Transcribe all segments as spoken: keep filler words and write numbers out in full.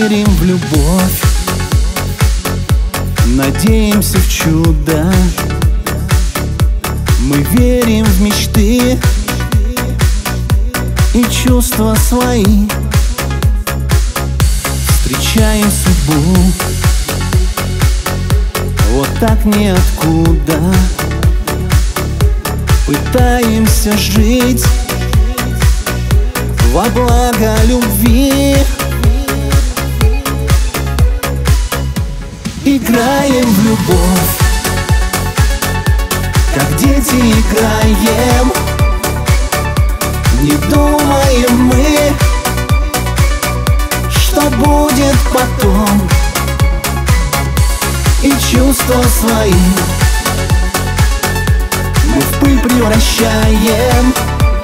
верим в любовь, надеемся в чудо. Мы верим в мечты и чувства свои. Встречаем судьбу вот так ниоткуда. Пытаемся жить во благо любви. Играем в любовь, как дети играем. Не думаем мы, что будет потом. И чувства свои мы в пыль превращаем.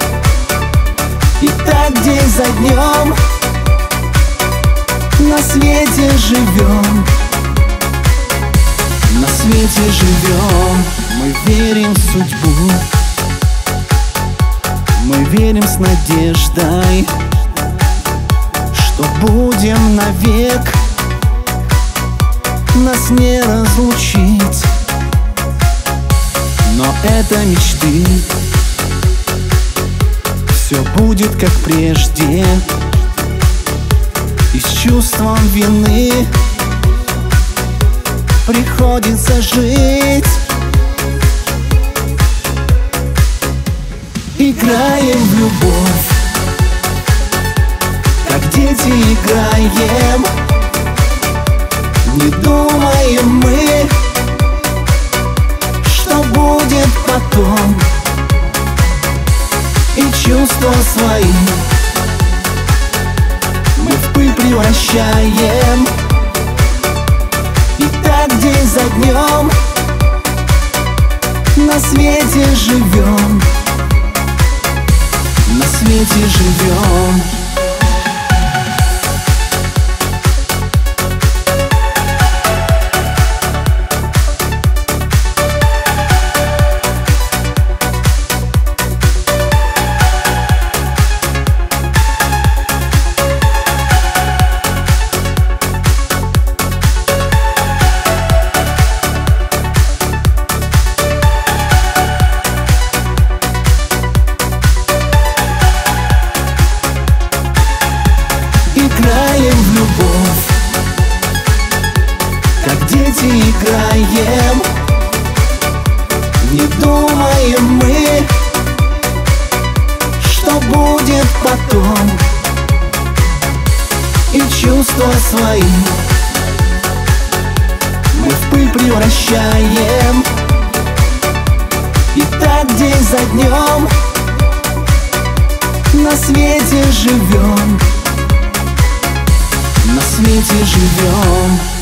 И так день за днем на свете живем. На свете живем. Мы верим в судьбу, мы верим с надеждой, что будем навек, нас не разлучить. Но это мечты, все будет как прежде. И с чувством вины приходится жить. Играем в любовь, как дети играем. Не думаем мы, что будет потом. И чувства свои мы в пыль превращаем. И так день за днем на свете живем. На свете живем. Играем в любовь, как дети играем. Не думаем мы, что будет потом. И чувства свои мы в пыль превращаем. И так день за днем на свете живем. На свете живем.